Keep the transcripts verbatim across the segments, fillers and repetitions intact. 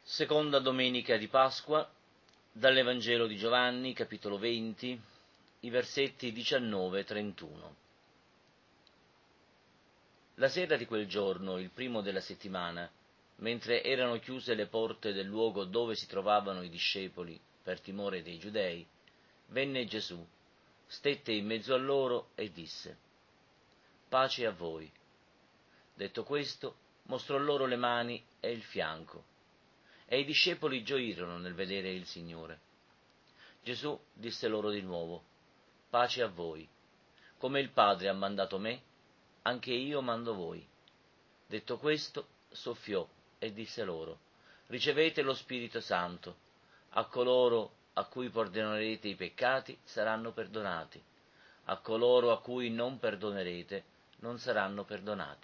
Seconda domenica di Pasqua, dall'Evangelo di Giovanni, capitolo venti, i versetti diciannove trentuno. La sera di quel giorno, il primo della settimana, mentre erano chiuse le porte del luogo dove si trovavano i discepoli per timore dei giudei, venne Gesù, stette in mezzo a loro e disse: «Pace a voi». Detto questo, mostrò loro le mani e il fianco. E i discepoli gioirono nel vedere il Signore. Gesù disse loro di nuovo: «Pace a voi. Come il Padre ha mandato me, anche io mando voi». Detto questo, soffiò e disse loro: «Ricevete lo Spirito Santo. A coloro a cui perdonerete i peccati saranno perdonati. A coloro a cui non perdonerete non saranno perdonati».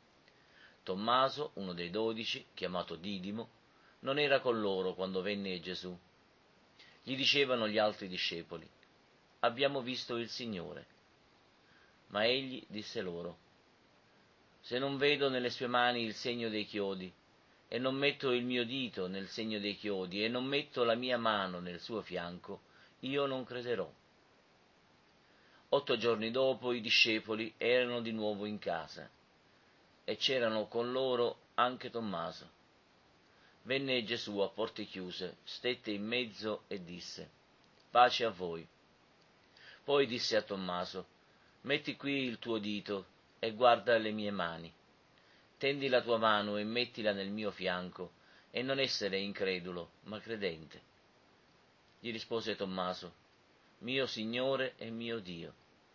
Tommaso, uno dei dodici, chiamato Didimo, non era con loro quando venne Gesù. Gli dicevano gli altri discepoli: «Abbiamo visto il Signore». Ma egli disse loro: «Se non vedo nelle sue mani il segno dei chiodi, e non metto il mio dito nel segno dei chiodi, e non metto la mia mano nel suo fianco, io non crederò». Otto giorni dopo i discepoli erano di nuovo in casa, e c'erano con loro anche Tommaso. Venne Gesù a porte chiuse, stette in mezzo e disse: «Pace a voi». Poi disse a Tommaso: «Metti qui il tuo dito e guarda le mie mani. Tendi la tua mano e mettila nel mio fianco, e non essere incredulo, ma credente». Gli rispose Tommaso: «Mio Signore e mio Dio».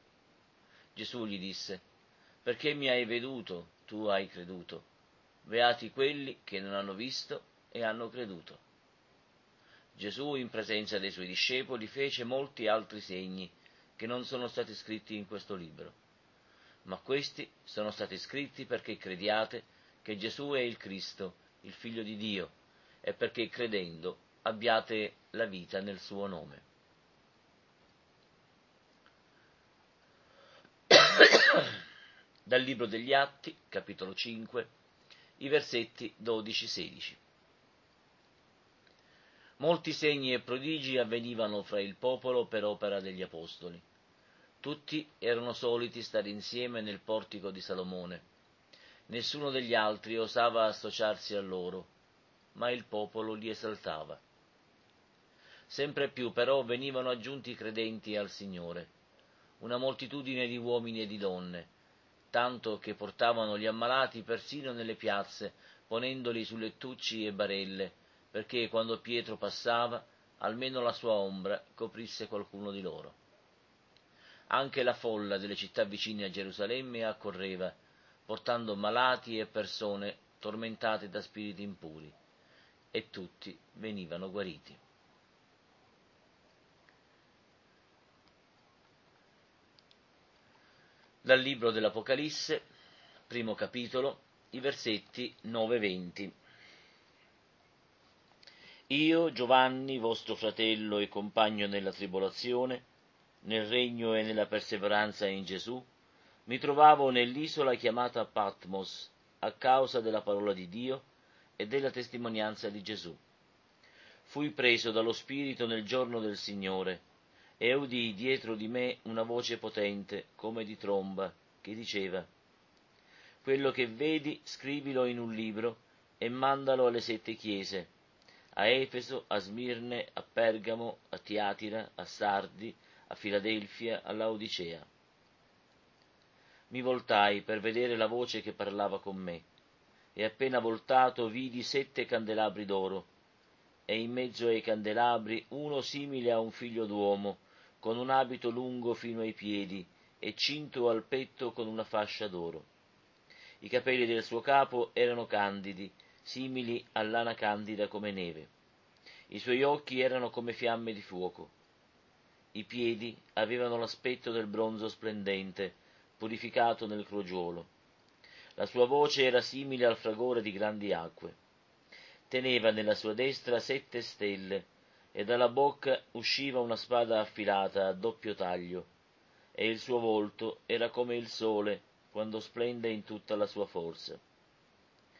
Gesù gli disse: «Perché mi hai veduto, tu hai creduto. Beati quelli che non hanno visto e hanno creduto». Gesù, in presenza dei suoi discepoli, fece molti altri segni che non sono stati scritti in questo libro. Ma questi sono stati scritti perché crediate che Gesù è il Cristo, il Figlio di Dio, e perché credendo abbiate la vita nel suo nome. Dal libro degli Atti, capitolo cinque, i versetti dodici sedici. Molti segni e prodigi avvenivano fra il popolo per opera degli apostoli. Tutti erano soliti stare insieme nel portico di Salomone. Nessuno degli altri osava associarsi a loro, ma il popolo li esaltava. Sempre più però venivano aggiunti credenti al Signore, una moltitudine di uomini e di donne, tanto che portavano gli ammalati persino nelle piazze, ponendoli su lettucci e barelle, perché quando Pietro passava, almeno la sua ombra coprisse qualcuno di loro. Anche la folla delle città vicine a Gerusalemme accorreva, portando malati e persone tormentate da spiriti impuri, e tutti venivano guariti. Dal libro dell'Apocalisse, primo capitolo, i versetti nove venti. Io, Giovanni, vostro fratello e compagno nella tribolazione, nel regno e nella perseveranza in Gesù, mi trovavo nell'isola chiamata Patmos a causa della parola di Dio e della testimonianza di Gesù. Fui preso dallo Spirito nel giorno del Signore e udii dietro di me una voce potente come di tromba che diceva: «Quello che vedi scrivilo in un libro e mandalo alle sette chiese, a Efeso, a Smirne, a Pergamo, a Tiatira, a Sardi, a Filadelfia, a Laodicea». Mi voltai per vedere la voce che parlava con me, e appena voltato vidi sette candelabri d'oro, e in mezzo ai candelabri uno simile a un figlio d'uomo, con un abito lungo fino ai piedi, e cinto al petto con una fascia d'oro. I capelli del suo capo erano candidi, simili a lana candida come neve. I suoi occhi erano come fiamme di fuoco. I piedi avevano l'aspetto del bronzo splendente, purificato nel crogiolo. La sua voce era simile al fragore di grandi acque. Teneva nella sua destra sette stelle, e dalla bocca usciva una spada affilata a doppio taglio, e il suo volto era come il sole quando splende in tutta la sua forza.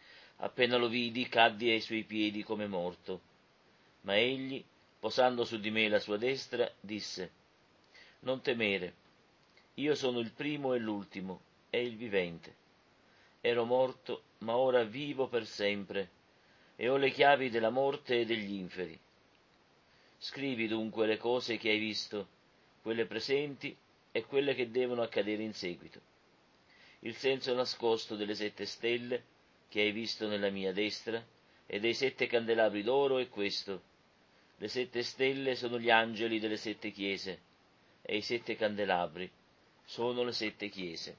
Appena lo vidi, caddi ai suoi piedi come morto. Ma egli, posando su di me la sua destra, disse: Non temere, io sono il primo e l'ultimo, e il vivente. Ero morto, ma ora vivo per sempre, e ho le chiavi della morte e degli inferi. Scrivi dunque le cose che hai visto, quelle presenti e quelle che devono accadere in seguito. Il senso nascosto delle sette stelle che hai visto nella mia destra e dei sette candelabri d'oro è questo: le sette stelle sono gli angeli delle sette chiese, e i sette candelabri sono le sette chiese.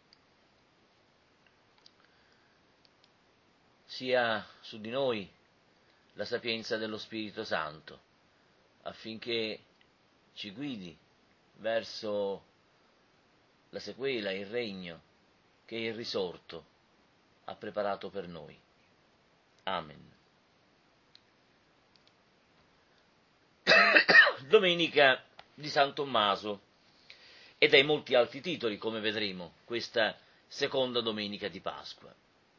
Sia su di noi la sapienza dello Spirito Santo, affinché ci guidi verso la sequela, il regno che il risorto ha preparato per noi. Amen. Domenica di San Tommaso, e dai molti altri titoli, come vedremo, questa seconda domenica di Pasqua.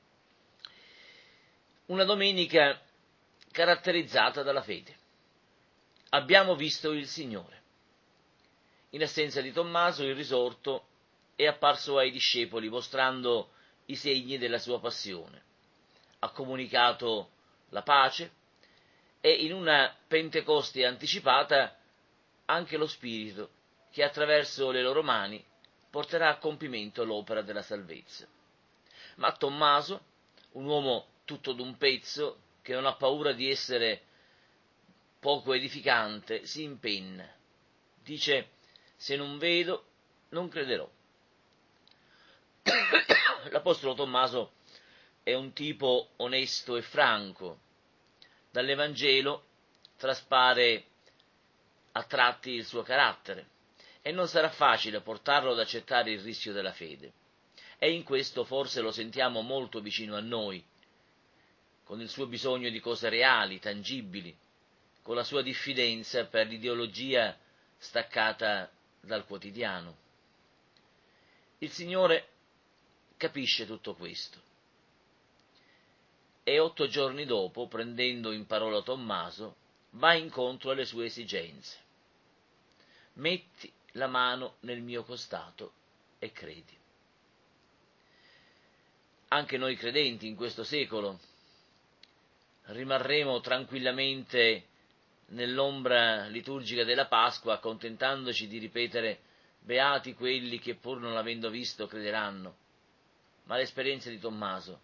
Una domenica caratterizzata dalla fede. Abbiamo visto il Signore. In assenza di Tommaso, il risorto è apparso ai discepoli mostrando i segni della sua passione. Ha comunicato la pace e in una Pentecoste anticipata anche lo Spirito che attraverso le loro mani porterà a compimento l'opera della salvezza. Ma Tommaso, un uomo tutto d'un pezzo, che non ha paura di essere poco edificante, si impenna. Dice: se non vedo, non crederò. L'Apostolo Tommaso è un tipo onesto e franco. Dall'Evangelo traspare a tratti il suo carattere e non sarà facile portarlo ad accettare il rischio della fede. E in questo forse lo sentiamo molto vicino a noi, con il suo bisogno di cose reali, tangibili, con la sua diffidenza per l'ideologia staccata dal quotidiano. Il Signore capisce tutto questo e otto giorni dopo, prendendo in parola Tommaso, va incontro alle sue esigenze. Metti la mano nel mio costato e credi. Anche noi credenti in questo secolo rimarremo tranquillamente nell'ombra liturgica della Pasqua, accontentandoci di ripetere: beati quelli che pur non avendo visto crederanno. Ma l'esperienza di Tommaso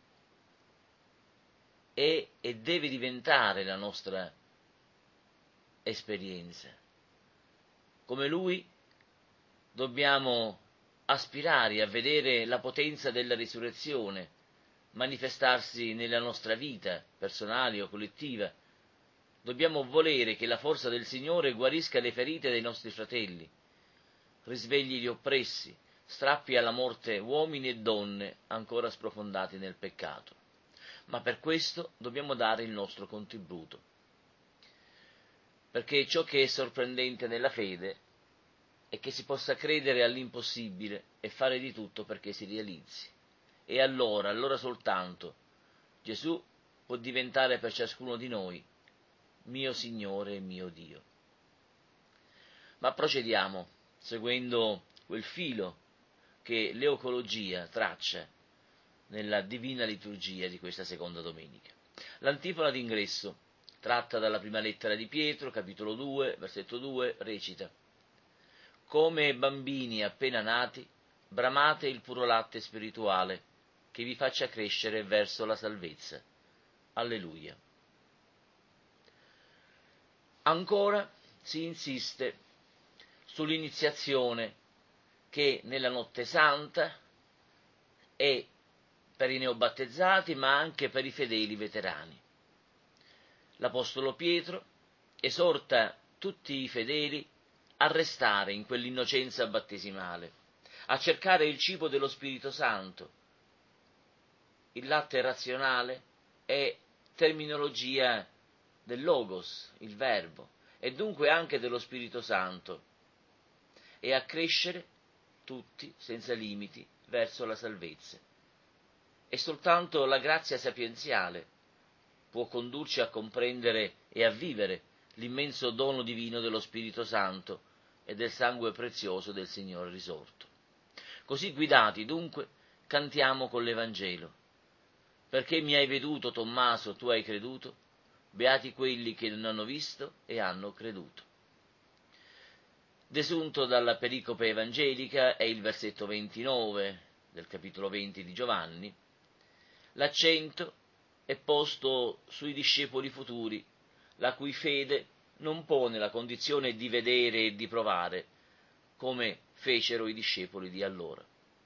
è e deve diventare la nostra esperienza. Come lui dobbiamo aspirare a vedere la potenza della risurrezione manifestarsi nella nostra vita personale o collettiva. Dobbiamo volere che la forza del Signore guarisca le ferite dei nostri fratelli, risvegli gli oppressi, strappi alla morte uomini e donne ancora sprofondati nel peccato. Ma per questo dobbiamo dare il nostro contributo, perché ciò che è sorprendente nella fede è che si possa credere all'impossibile e fare di tutto perché si realizzi. E allora, allora soltanto, Gesù può diventare per ciascuno di noi mio Signore e mio Dio. Ma procediamo seguendo quel filo che l'eocologia traccia nella divina liturgia di questa seconda domenica. L'antifona d'ingresso, tratta dalla prima lettera di Pietro, capitolo due, versetto due, recita: come bambini appena nati, bramate il puro latte spirituale che vi faccia crescere verso la salvezza. Alleluia. Ancora si insiste sull'iniziazione che nella notte santa è per i neobattezzati, ma anche per i fedeli veterani. L'Apostolo Pietro esorta tutti i fedeli a restare in quell'innocenza battesimale, a cercare il cibo dello Spirito Santo. Il latte razionale è terminologia del Logos, il Verbo, e dunque anche dello Spirito Santo, e a crescere tutti senza limiti verso la salvezza. e soltanto la grazia sapienziale può condurci a comprendere e a vivere l'immenso dono divino dello Spirito Santo e del sangue prezioso del Signore risorto. Così guidati, dunque, cantiamo con l'Evangelo. Perché mi hai veduto, Tommaso, tu hai creduto? Beati quelli che non hanno visto e hanno creduto. Desunto dalla pericope evangelica è il versetto ventinove del capitolo venti di Giovanni. L'accento è posto sui discepoli futuri, la cui fede non pone la condizione di vedere e di provare, come fecero i discepoli di allora.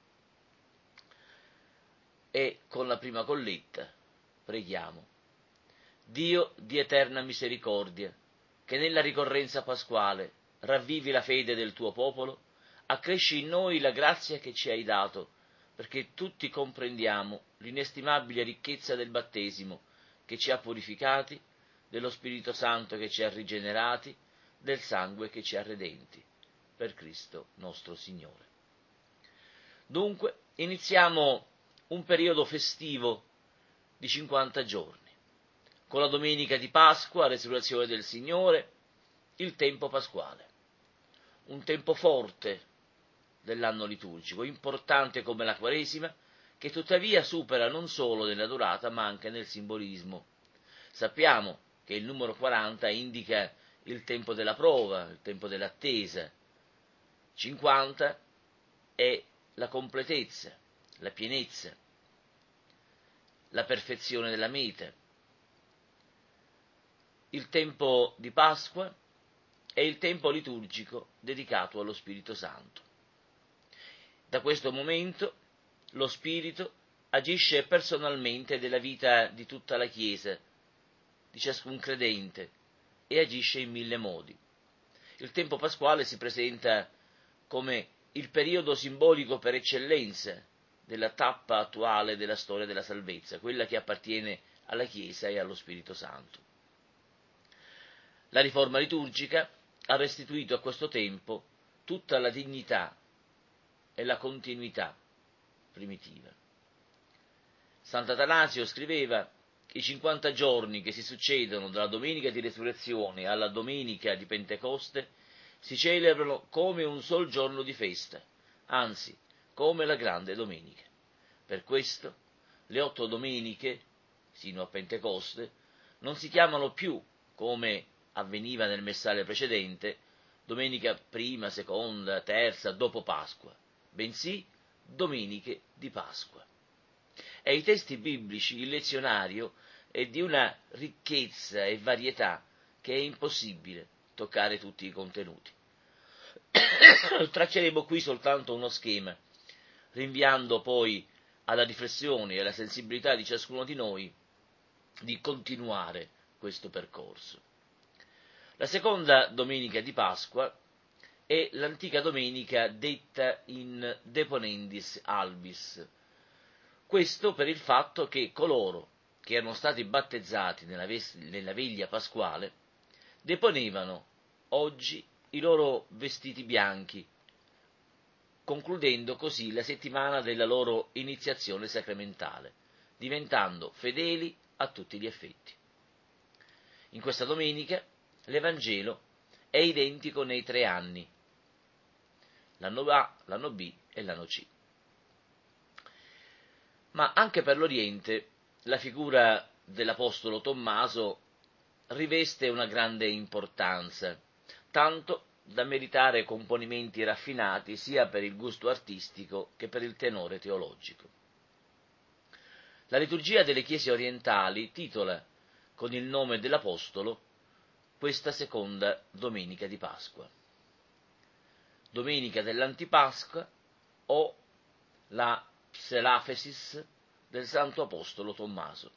E con la prima colletta preghiamo. Dio di eterna misericordia, che nella ricorrenza pasquale ravvivi la fede del tuo popolo, accresci in noi la grazia che ci hai dato, perché tutti comprendiamo l'inestimabile ricchezza del battesimo che ci ha purificati, dello Spirito Santo che ci ha rigenerati, del sangue che ci ha redenti, per Cristo nostro Signore. Dunque, iniziamo un periodo festivo di cinquanta giorni, con la domenica di Pasqua, resurrezione del Signore, il tempo pasquale, un tempo forte dell'anno liturgico, importante come la Quaresima, che tuttavia supera non solo nella durata ma anche nel simbolismo. Sappiamo che il numero quaranta indica il tempo della prova, il tempo dell'attesa. cinquanta è la completezza, la pienezza, la perfezione della meta. Il tempo di Pasqua è il tempo liturgico dedicato allo Spirito Santo. Da questo momento lo Spirito agisce personalmente nella vita di tutta la Chiesa, di ciascun credente, e agisce in mille modi. Il tempo pasquale si presenta come il periodo simbolico per eccellenza della tappa attuale della storia della salvezza, quella che appartiene alla Chiesa e allo Spirito Santo. La riforma liturgica ha restituito a questo tempo tutta la dignità e la continuità primitiva. Sant'Atanasio scriveva: i cinquanta giorni che si succedono dalla domenica di resurrezione alla domenica di Pentecoste si celebrano come un sol giorno di festa, anzi, come la grande domenica. Per questo le otto domeniche, sino a Pentecoste, non si chiamano più, come avveniva nel messale precedente, domenica prima, seconda, terza, dopo Pasqua, bensì domeniche di Pasqua. E i testi biblici, il lezionario, è di una ricchezza e varietà che è impossibile toccare tutti i contenuti. Tracceremo qui soltanto uno schema, rinviando poi alla riflessione e alla sensibilità di ciascuno di noi di continuare questo percorso. La seconda domenica di Pasqua è l'antica domenica detta in Deponendis Albis. Questo per il fatto che coloro che erano stati battezzati nella, ves- nella veglia pasquale deponevano oggi i loro vestiti bianchi, concludendo così la settimana della loro iniziazione sacramentale, diventando fedeli a tutti gli effetti. In questa domenica l'Evangelo è identico nei tre anni, l'anno A, l'anno B e l'anno C. Ma anche per l'Oriente la figura dell'Apostolo Tommaso riveste una grande importanza, tanto da meritare componimenti raffinati sia per il gusto artistico che per il tenore teologico. La liturgia delle chiese orientali titola con il nome dell'Apostolo questa seconda domenica di Pasqua. Domenica dell'Antipasqua o la Pselafesis del Santo Apostolo Tommaso.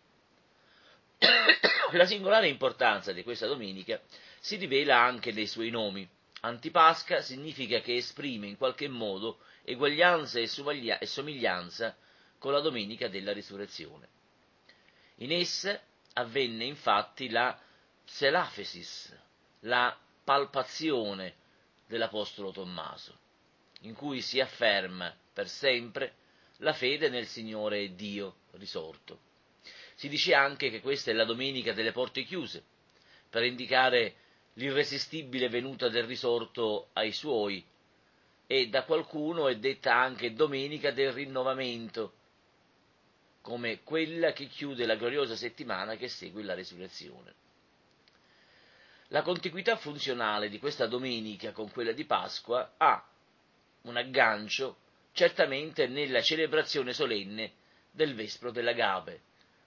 La singolare importanza di questa domenica si rivela anche nei suoi nomi. Antipasca significa che esprime in qualche modo eguaglianza e somiglianza con la domenica della risurrezione. In essa avvenne infatti la Pselafesis, la palpazione dell'Apostolo Tommaso, in cui si afferma per sempre la fede nel Signore Dio, risorto. Si dice anche che questa è la domenica delle porte chiuse, per indicare l'irresistibile venuta del risorto ai suoi, e da qualcuno è detta anche domenica del rinnovamento, come quella che chiude la gloriosa settimana che segue la resurrezione. La contiguità funzionale di questa domenica con quella di Pasqua ha un aggancio certamente nella celebrazione solenne del Vespro dell'Agape,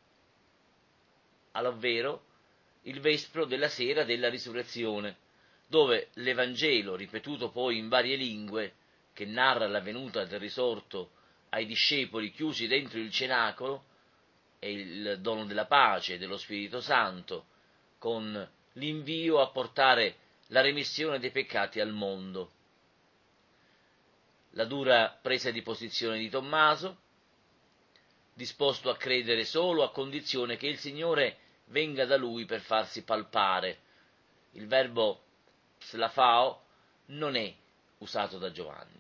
ovvero il Vespro della sera della risurrezione, dove l'Evangelo, ripetuto poi in varie lingue, che narra la venuta del risorto ai discepoli chiusi dentro il cenacolo, e il dono della pace e dello Spirito Santo, con l'invio a portare la remissione dei peccati al mondo. La dura presa di posizione di Tommaso, disposto a credere solo a condizione che il Signore venga da lui per farsi palpare. Il verbo slafao non è usato da Giovanni.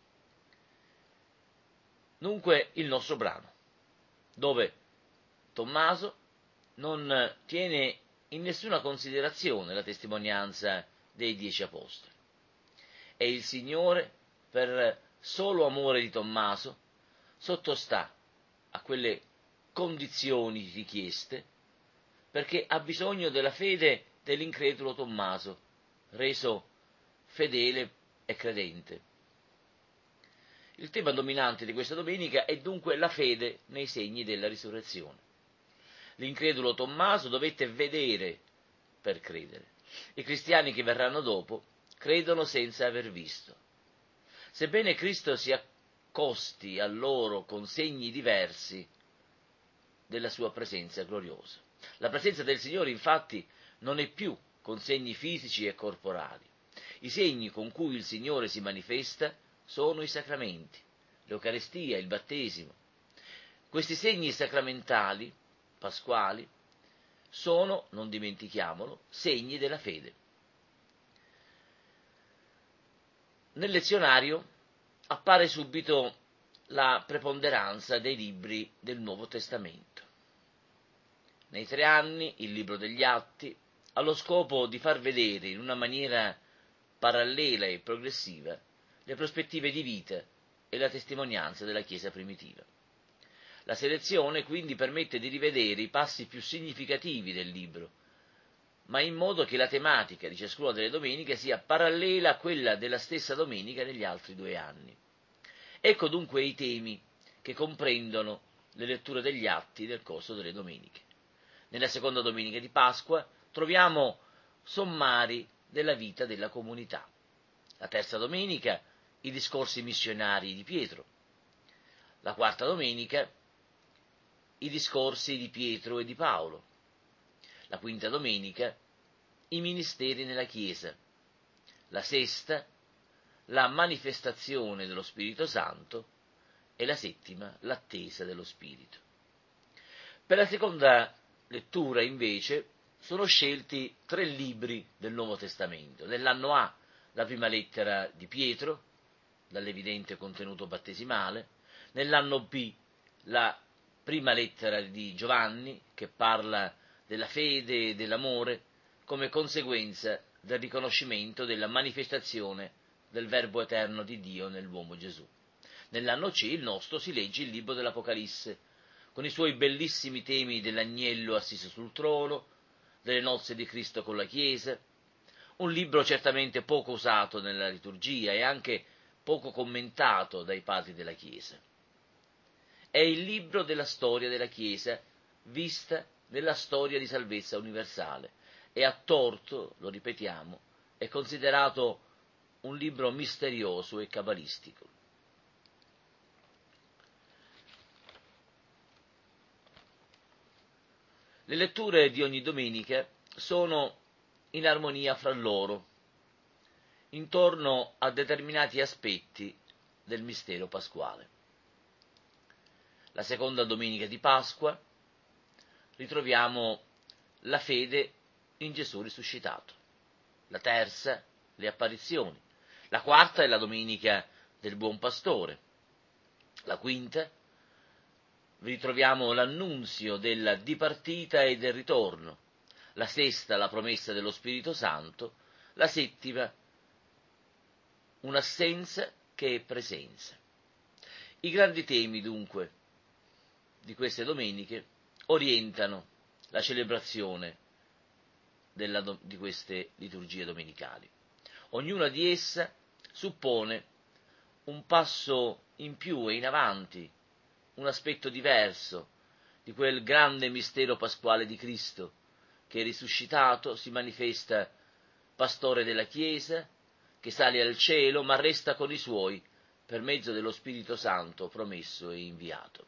Dunque il nostro brano, dove Tommaso non tiene in nessuna considerazione la testimonianza dei dieci apostoli. E il Signore, per solo amore di Tommaso, sottostà a quelle condizioni richieste, perché ha bisogno della fede dell'incredulo Tommaso, reso fedele e credente. Il tema dominante di questa domenica è dunque la fede nei segni della risurrezione. L'incredulo Tommaso dovette vedere per credere. I cristiani che verranno dopo credono senza aver visto. Sebbene Cristo si accosti a loro con segni diversi della sua presenza gloriosa. La presenza del Signore, infatti, non è più con segni fisici e corporali. I segni con cui il Signore si manifesta sono i sacramenti, l'Eucaristia, il battesimo. Questi segni sacramentali, pasquali, sono, non dimentichiamolo, segni della fede. Nel lezionario appare subito la preponderanza dei libri del Nuovo Testamento. Nei tre anni, il libro degli Atti ha lo scopo di far vedere in una maniera parallela e progressiva le prospettive di vita e la testimonianza della Chiesa primitiva. La selezione quindi permette di rivedere i passi più significativi del libro, ma in modo che la tematica di ciascuna delle domeniche sia parallela a quella della stessa domenica negli altri due anni. Ecco dunque i temi che comprendono le letture degli atti nel corso delle domeniche. Nella seconda domenica di Pasqua troviamo sommari della vita della comunità. La terza domenica i discorsi missionari di Pietro. La quarta domenica i discorsi di Pietro e di Paolo. La quinta domenica i ministeri nella Chiesa. La sesta la manifestazione dello Spirito Santo e la settima l'attesa dello Spirito. Per la seconda lettura, invece, sono scelti tre libri del Nuovo Testamento. Nell'anno A la prima lettera di Pietro, dall'evidente contenuto battesimale, nell'anno B la prima lettera di Giovanni, che parla della fede e dell'amore come conseguenza del riconoscimento della manifestazione del Verbo eterno di Dio nell'uomo Gesù. Nell'anno C, il nostro, si legge il libro dell'Apocalisse, con i suoi bellissimi temi dell'agnello assiso sul trono, delle nozze di Cristo con la Chiesa, un libro certamente poco usato nella liturgia e anche poco commentato dai padri della Chiesa. È il libro della storia della Chiesa, vista nella storia di salvezza universale, e a torto, lo ripetiamo, è considerato un libro misterioso e cabalistico. Le letture di ogni domenica sono in armonia fra loro, intorno a determinati aspetti del mistero pasquale. La seconda domenica di Pasqua ritroviamo la fede in Gesù risuscitato. La terza, le apparizioni. La quarta è la domenica del Buon Pastore. La quinta, vi ritroviamo l'annunzio della dipartita e del ritorno, la sesta la promessa dello Spirito Santo, la settima un'assenza che è presenza. I grandi temi, dunque, di queste domeniche orientano la celebrazione della, di queste liturgie domenicali. Ognuna di esse suppone un passo in più e in avanti, un aspetto diverso di quel grande mistero pasquale di Cristo che risuscitato si manifesta pastore della Chiesa, che sale al cielo ma resta con i suoi per mezzo dello Spirito Santo promesso e inviato.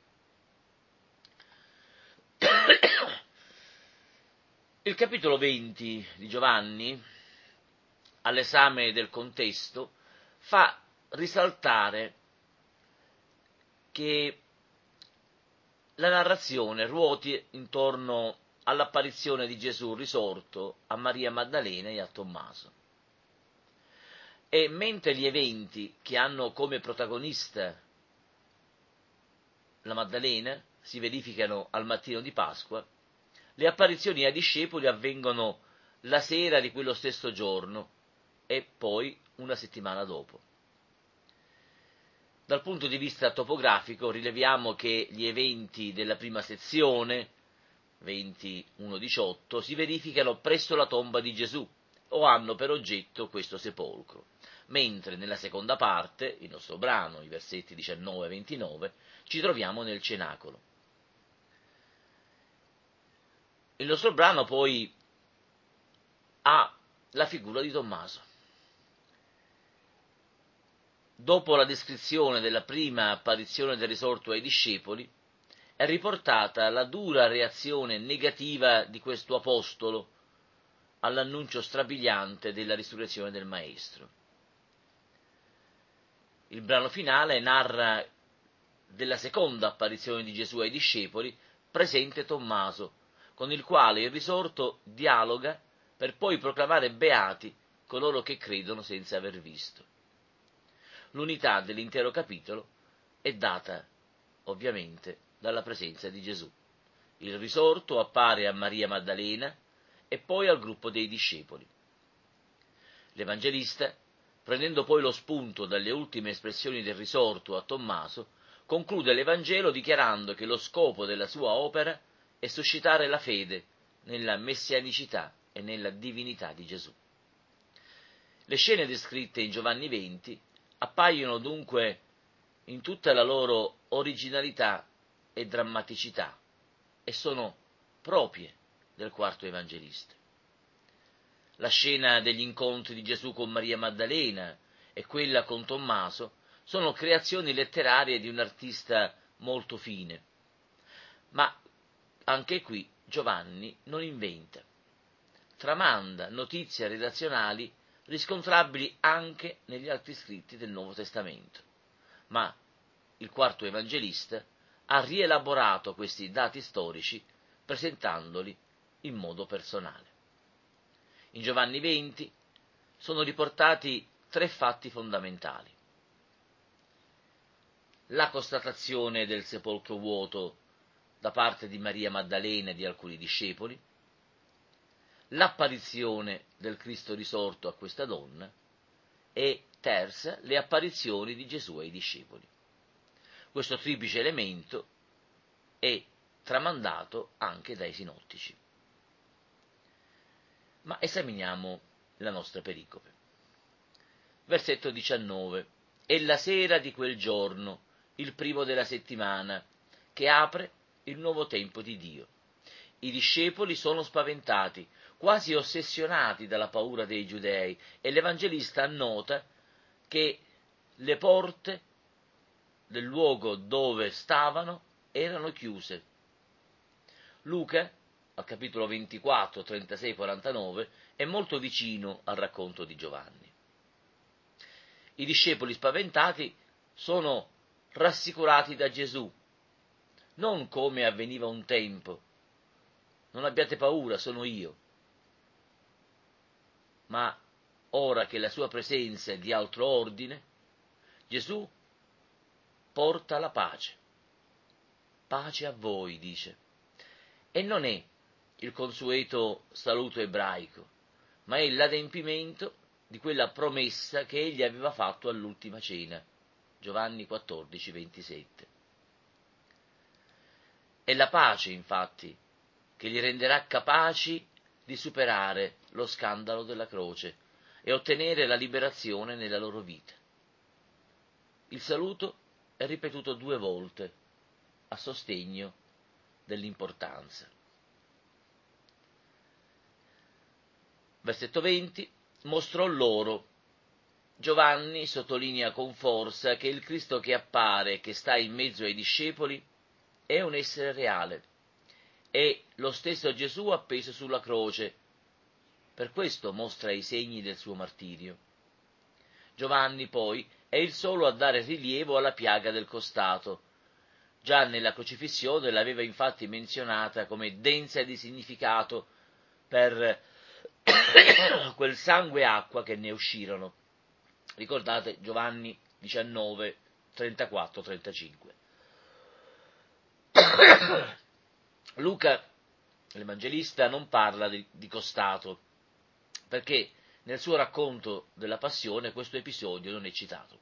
Il capitolo venti di Giovanni, all'esame del contesto, fa risaltare che la narrazione ruoti intorno all'apparizione di Gesù risorto a Maria Maddalena e a Tommaso. E mentre gli eventi che hanno come protagonista la Maddalena si verificano al mattino di Pasqua, le apparizioni ai discepoli avvengono la sera di quello stesso giorno e poi una settimana dopo. Dal punto di vista topografico rileviamo che gli eventi della prima sezione, ventuno diciotto, si verificano presso la tomba di Gesù o hanno per oggetto questo sepolcro, mentre nella seconda parte, il nostro brano, i versetti diciannove e ventinove, ci troviamo nel cenacolo. Il nostro brano poi ha la figura di Tommaso. Dopo la descrizione della prima apparizione del risorto ai discepoli, è riportata la dura reazione negativa di questo apostolo all'annuncio strabiliante della risurrezione del Maestro. Il brano finale narra della seconda apparizione di Gesù ai discepoli, presente Tommaso, con il quale il risorto dialoga per poi proclamare beati coloro che credono senza aver visto. L'unità dell'intero capitolo è data, ovviamente, dalla presenza di Gesù. Il risorto appare a Maria Maddalena e poi al gruppo dei discepoli. L'Evangelista, prendendo poi lo spunto dalle ultime espressioni del risorto a Tommaso, conclude l'Evangelo dichiarando che lo scopo della sua opera è suscitare la fede nella messianicità e nella divinità di Gesù. Le scene descritte in Giovanni venti appaiono dunque in tutta la loro originalità e drammaticità e sono proprie del quarto Evangelista. La scena degli incontri di Gesù con Maria Maddalena e quella con Tommaso sono creazioni letterarie di un artista molto fine, ma anche qui Giovanni non inventa, tramanda notizie redazionali riscontrabili anche negli altri scritti del Nuovo Testamento, ma il quarto Evangelista ha rielaborato questi dati storici presentandoli in modo personale. In Giovanni venti sono riportati tre fatti fondamentali: la constatazione del sepolcro vuoto da parte di Maria Maddalena e di alcuni discepoli, l'apparizione del Cristo risorto a questa donna e, terza, le apparizioni di Gesù ai discepoli. Questo triplice elemento è tramandato anche dai sinottici. Ma esaminiamo la nostra pericope. Versetto diciannove. È la sera di quel giorno, il primo della settimana, che apre il nuovo tempo di Dio. I discepoli sono spaventati, quasi ossessionati dalla paura dei giudei, e l'Evangelista annota che le porte del luogo dove stavano erano chiuse. Luca, al capitolo ventiquattro, trentasei quarantanove, è molto vicino al racconto di Giovanni. I discepoli spaventati sono rassicurati da Gesù, non come avveniva un tempo, non abbiate paura, sono io, ma ora che la sua presenza è di altro ordine, Gesù porta la pace. pace a voi, dice. E non è il consueto saluto ebraico, ma è l'adempimento di quella promessa che egli aveva fatto all'ultima cena. Giovanni quattordici, ventisette. È la pace, infatti, che li renderà capaci di superare lo scandalo della croce e ottenere la liberazione nella loro vita. Il saluto è ripetuto due volte a sostegno dell'importanza. Versetto venti. Mostrò loro. Giovanni sottolinea con forza che il Cristo che appare, che sta in mezzo ai discepoli, è un essere reale. È lo stesso Gesù appeso sulla croce. Per questo mostra i segni del suo martirio. Giovanni, poi, è il solo a dare rilievo alla piaga del costato. Già nella crocifissione l'aveva infatti menzionata come densa di significato per quel sangue e acqua che ne uscirono. Ricordate Giovanni diciannove, trentaquattro trentacinque. Luca, l'Evangelista, non parla di, di costato, perché nel suo racconto della passione questo episodio non è citato.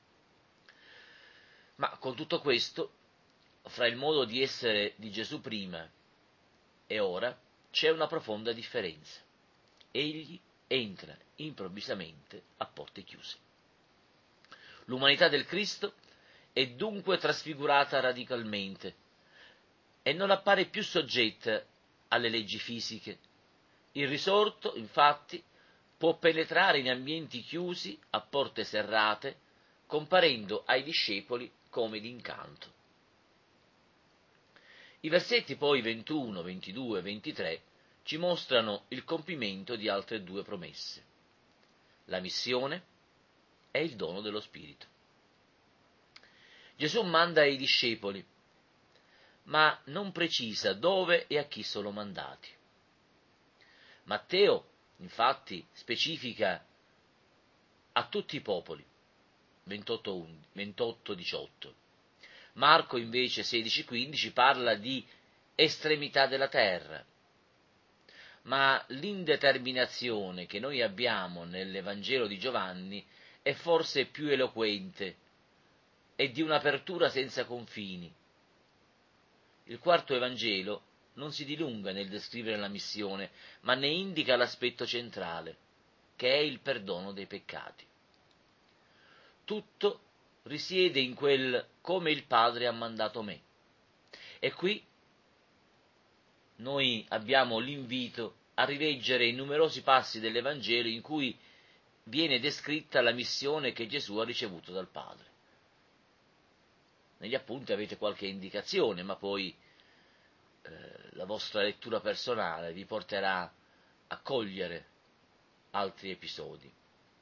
Ma con tutto questo, fra il modo di essere di Gesù prima e ora, c'è una profonda differenza. Egli entra improvvisamente a porte chiuse. L'umanità del Cristo è dunque trasfigurata radicalmente e non appare più soggetta alle leggi fisiche. Il risorto, infatti, può penetrare in ambienti chiusi, a porte serrate, comparendo ai discepoli come d'incanto. I versetti poi ventuno, ventidue e ventitré ci mostrano il compimento di altre due promesse: la missione e il dono dello Spirito. Gesù manda i discepoli, ma non precisa dove e a chi sono mandati. Matteo, infatti, specifica a tutti i popoli, ventotto diciotto. Marco, invece, sedici quindici, parla di estremità della terra. Ma l'indeterminazione che noi abbiamo nell'Evangelo di Giovanni è forse più eloquente e di un'apertura senza confini. Il quarto Evangelo non si dilunga nel descrivere la missione, ma ne indica l'aspetto centrale, che è il perdono dei peccati. Tutto risiede in quel come il Padre ha mandato me. E qui noi abbiamo l'invito a rileggere i numerosi passi dell'Evangelo in cui viene descritta la missione che Gesù ha ricevuto dal Padre. Negli appunti avete qualche indicazione, ma poi eh, la vostra lettura personale vi porterà a cogliere altri episodi.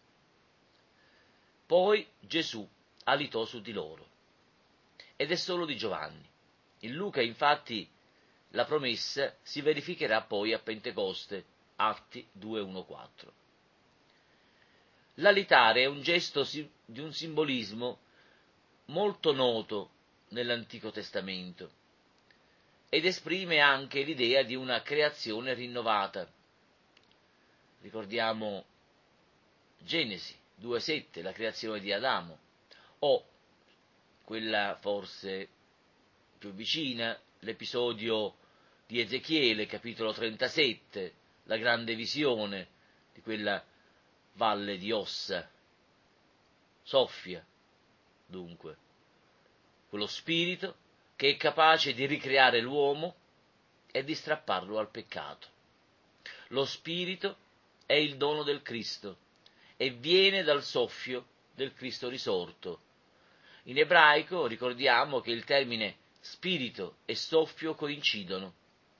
Poi Gesù alitò su di loro, ed è solo di Giovanni. In Luca, infatti, la promessa si verificherà poi a Pentecoste, Atti due, uno, quattro. L'alitare è un gesto di un simbolismo molto noto nell'Antico Testamento ed esprime anche l'idea di una creazione rinnovata. Ricordiamo Genesi due sette, la creazione di Adamo, o quella forse più vicina, l'episodio di Ezechiele, capitolo trentasette, la grande visione di quella valle di ossa. Soffia, dunque, quello spirito che è capace di ricreare l'uomo e di strapparlo al peccato. Lo spirito è il dono del Cristo e viene dal soffio del Cristo risorto. In ebraico ricordiamo che il termine spirito e soffio coincidono.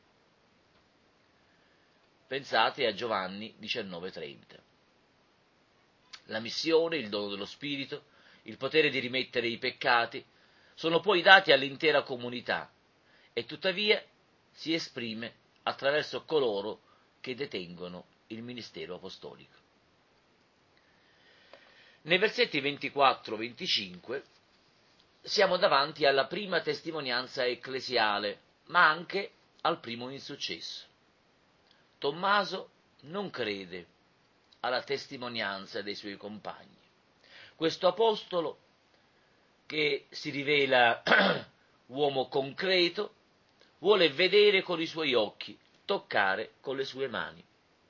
Pensate a Giovanni diciannove trenta. La missione, il dono dello Spirito, il potere di rimettere i peccati, sono poi dati all'intera comunità e tuttavia si esprime attraverso coloro che detengono il ministero apostolico. Nei versetti ventiquattro venticinque siamo davanti alla prima testimonianza ecclesiale, ma anche al primo insuccesso. Tommaso non crede alla testimonianza dei suoi compagni. Questo apostolo, che si rivela uomo concreto, vuole vedere con i suoi occhi, toccare con le sue mani.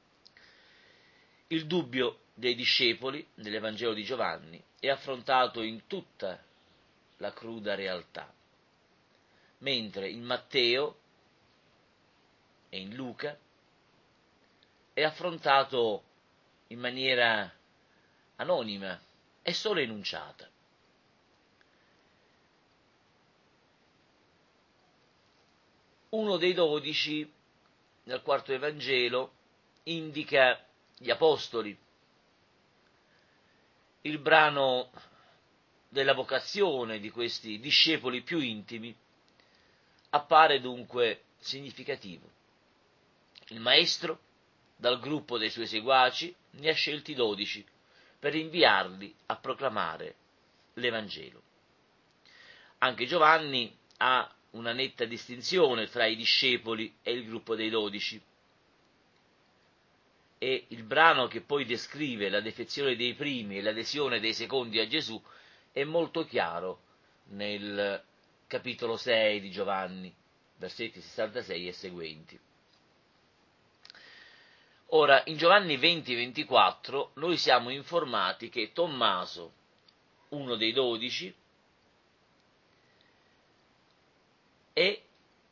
Il dubbio dei discepoli nell'Evangelo di Giovanni è affrontato in tutta la cruda realtà, mentre in Matteo e in Luca è affrontato in maniera anonima e solo enunciata. Uno dei dodici, nel quarto Evangelo, indica gli apostoli. Il brano della vocazione di questi discepoli più intimi appare dunque significativo. Il Maestro, dal gruppo dei suoi seguaci, ne ha scelti dodici per inviarli a proclamare l'Evangelo. Anche Giovanni ha una netta distinzione tra i discepoli e il gruppo dei dodici. E il brano che poi descrive la defezione dei primi e l'adesione dei secondi a Gesù è molto chiaro nel capitolo sei di Giovanni, versetti sessantasei e seguenti. Ora, in Giovanni venti ventiquattro noi siamo informati che Tommaso, uno dei dodici, è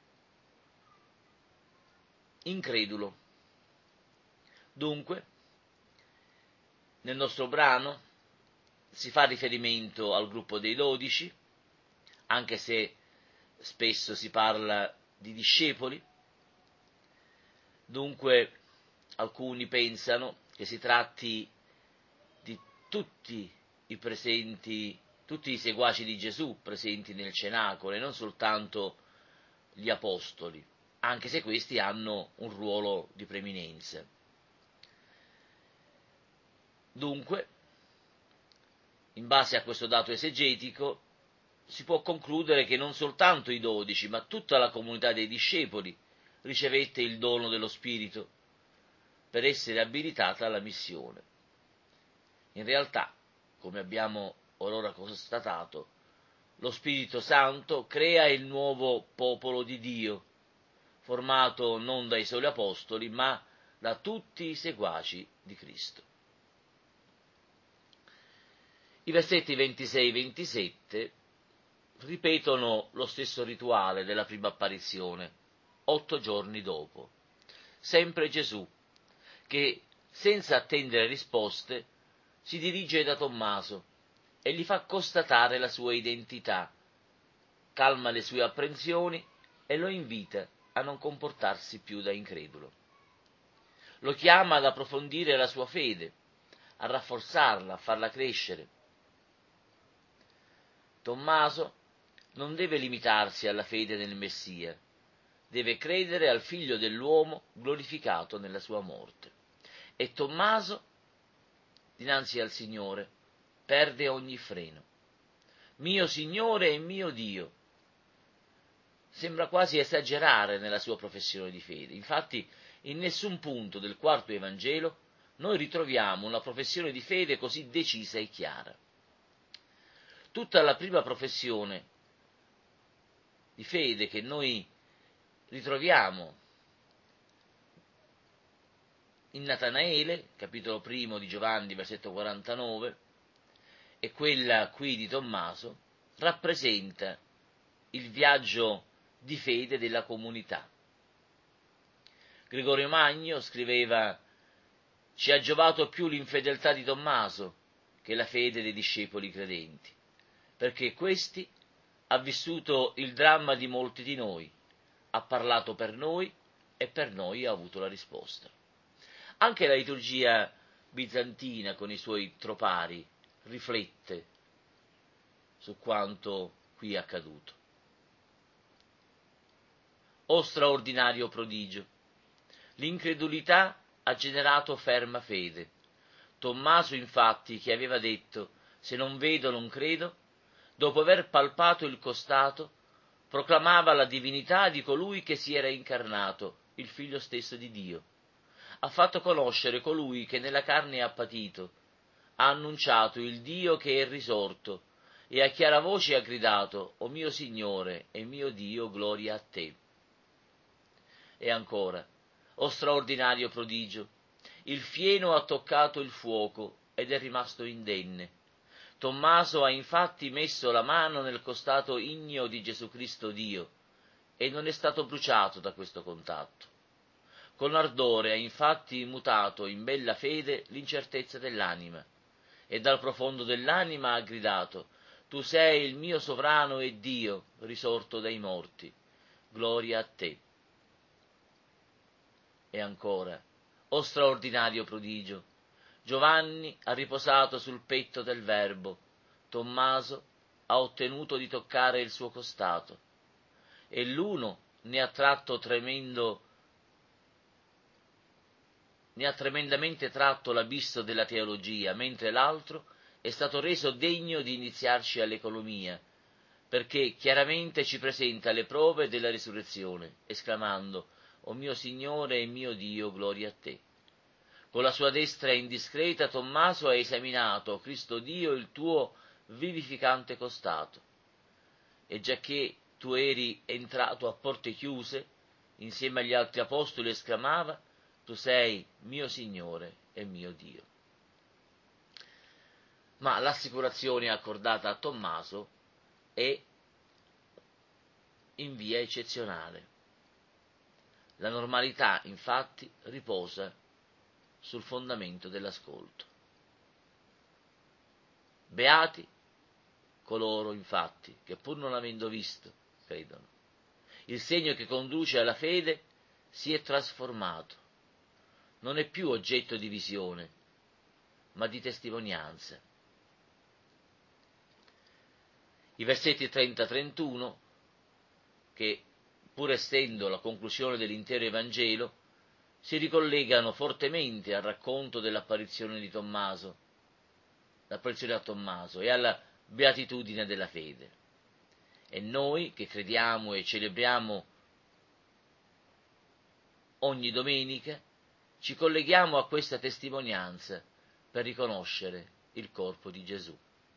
incredulo. Dunque, nel nostro brano si fa riferimento al gruppo dei dodici, anche se spesso si parla di discepoli. Dunque, alcuni pensano che si tratti di tutti i presenti, tutti i seguaci di Gesù presenti nel cenacolo e non soltanto gli apostoli, anche se questi hanno un ruolo di preeminenza. Dunque, in base a questo dato esegetico, si può concludere che non soltanto i dodici, ma tutta la comunità dei discepoli ricevette il dono dello Spirito per essere abilitata alla missione. In realtà, come abbiamo orora constatato, lo Spirito Santo crea il nuovo popolo di Dio, formato non dai soli apostoli, ma da tutti i seguaci di Cristo. I versetti ventisei ventisette ripetono lo stesso rituale della prima apparizione, otto giorni dopo. Sempre Gesù, che senza attendere risposte si dirige da Tommaso e gli fa constatare la sua identità, calma le sue apprensioni e lo invita a non comportarsi più da incredulo. Lo chiama ad approfondire la sua fede, a rafforzarla, a farla crescere. Tommaso non deve limitarsi alla fede nel Messia, deve credere al Figlio dell'uomo glorificato nella sua morte. E Tommaso, dinanzi al Signore, perde ogni freno. Mio Signore e mio Dio. Sembra quasi esagerare nella sua professione di fede. Infatti, in nessun punto del quarto Evangelo noi ritroviamo una professione di fede così decisa e chiara. Tutta la prima professione di fede che noi ritroviamo in Natanaele, capitolo primo di Giovanni, versetto quarantanove, e quella qui di Tommaso, rappresenta il viaggio di fede della comunità. Gregorio Magno scriveva: ci ha giovato più l'infedeltà di Tommaso che la fede dei discepoli credenti, perché questi ha vissuto il dramma di molti di noi, ha parlato per noi e per noi ha avuto la risposta. Anche la liturgia bizantina con i suoi tropari riflette su quanto qui è accaduto. O straordinario prodigio! L'incredulità ha generato ferma fede. Tommaso, infatti, che aveva detto «se non vedo non credo», dopo aver palpato il costato, proclamava la divinità di colui che si era incarnato, il Figlio stesso di Dio. Ha fatto conoscere colui che nella carne ha patito, ha annunciato il Dio che è risorto, e a chiara voce ha gridato: «O mio Signore e mio Dio, gloria a te». E ancora: «O straordinario prodigio, il fieno ha toccato il fuoco ed è rimasto indenne. Tommaso ha infatti messo la mano nel costato igneo di Gesù Cristo Dio e non è stato bruciato da questo contatto. Con ardore ha infatti mutato in bella fede l'incertezza dell'anima, e dal profondo dell'anima ha gridato: «Tu sei il mio sovrano e Dio, risorto dai morti. Gloria a te». E ancora: «O straordinario prodigio, Giovanni ha riposato sul petto del Verbo, Tommaso ha ottenuto di toccare il suo costato, e l'uno ne ha tratto tremendo ne ha tremendamente tratto l'abisso della teologia, mentre l'altro è stato reso degno di iniziarci all'economia, perché chiaramente ci presenta le prove della risurrezione, esclamando: «O mio Signore e mio Dio, gloria a te». Con la sua destra indiscreta Tommaso ha esaminato, Cristo Dio, il tuo vivificante costato. E giacché tu eri entrato a porte chiuse, insieme agli altri apostoli esclamava: «Tu sei mio Signore e mio Dio». Ma l'assicurazione accordata a Tommaso è in via eccezionale. La normalità, infatti, riposa sul fondamento dell'ascolto. Beati coloro, infatti, che pur non avendo visto, credono. Il segno che conduce alla fede si è trasformato. Non è più oggetto di visione, ma di testimonianza. I versetti trenta trentuno, che pur essendo la conclusione dell'intero Evangelo, si ricollegano fortemente al racconto dell'apparizione di Tommaso, l'apparizione a Tommaso e alla beatitudine della fede. E noi, che crediamo e celebriamo ogni domenica, ci colleghiamo a questa testimonianza per riconoscere il corpo di Gesù.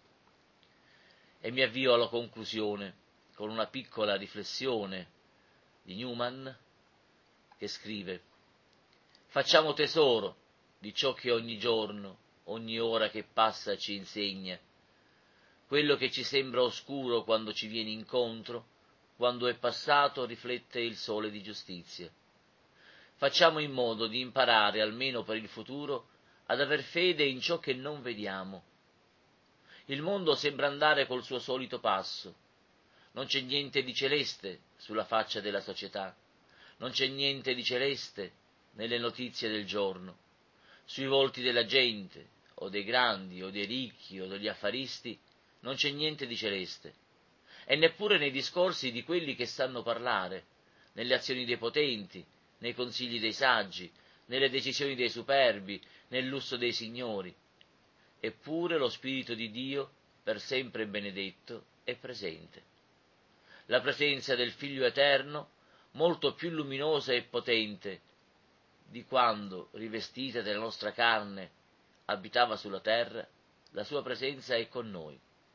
E mi avvio alla conclusione con una piccola riflessione di Newman, che scrive: «Facciamo tesoro di ciò che ogni giorno, ogni ora che passa ci insegna. Quello che ci sembra oscuro quando ci viene incontro, quando è passato riflette il sole di giustizia. Facciamo in modo di imparare, almeno per il futuro, ad aver fede in ciò che non vediamo. Il mondo sembra andare col suo solito passo. Non c'è niente di celeste sulla faccia della società. Non c'è niente di celeste nelle notizie del giorno. Sui volti della gente, o dei grandi, o dei ricchi, o degli affaristi, non c'è niente di celeste. E neppure nei discorsi di quelli che sanno parlare, nelle azioni dei potenti, nei consigli dei saggi, nelle decisioni dei superbi, nel lusso dei signori. Eppure lo Spirito di Dio, per sempre benedetto, è presente. La presenza del Figlio Eterno, molto più luminosa e potente di quando, rivestita della nostra carne, abitava sulla terra, la sua presenza è con noi.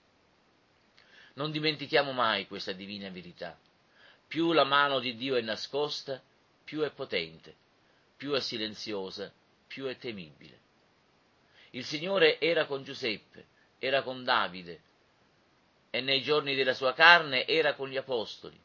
Non dimentichiamo mai questa divina verità. Più la mano di Dio è nascosta, più è potente, più è silenziosa, più è temibile. Il Signore era con Giuseppe, era con Davide, e nei giorni della sua carne era con gli apostoli.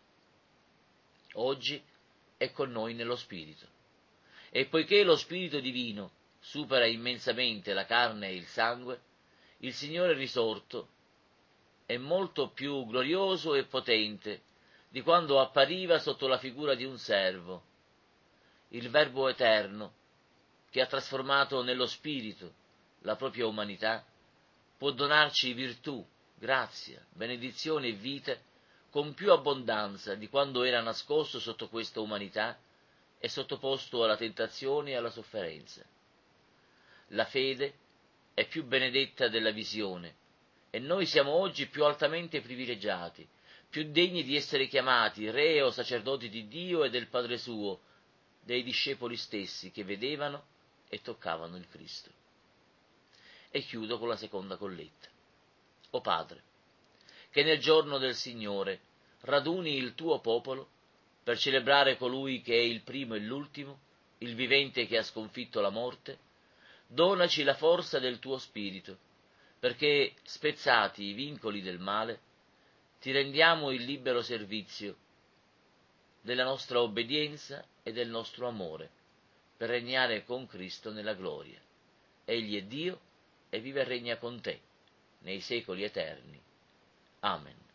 Oggi è con noi nello Spirito. E poiché lo Spirito divino supera immensamente la carne e il sangue, il Signore risorto è molto più glorioso e potente di quando appariva sotto la figura di un servo. Il Verbo eterno, che ha trasformato nello Spirito la propria umanità, può donarci virtù, grazia, benedizione e vita con più abbondanza di quando era nascosto sotto questa umanità e sottoposto alla tentazione e alla sofferenza. La fede è più benedetta della visione, e noi siamo oggi più altamente privilegiati, più degni di essere chiamati re o sacerdoti di Dio e del Padre suo, dei discepoli stessi che vedevano e toccavano il Cristo. E chiudo con la seconda colletta. O Padre, che nel giorno del Signore raduni il tuo popolo per celebrare colui che è il primo e l'ultimo, il vivente che ha sconfitto la morte, donaci la forza del tuo spirito, perché, spezzati i vincoli del male, ti rendiamo il libero servizio della nostra obbedienza e del nostro amore, per regnare con Cristo nella gloria. Egli è Dio e vive e regna con te, nei secoli eterni. Amen.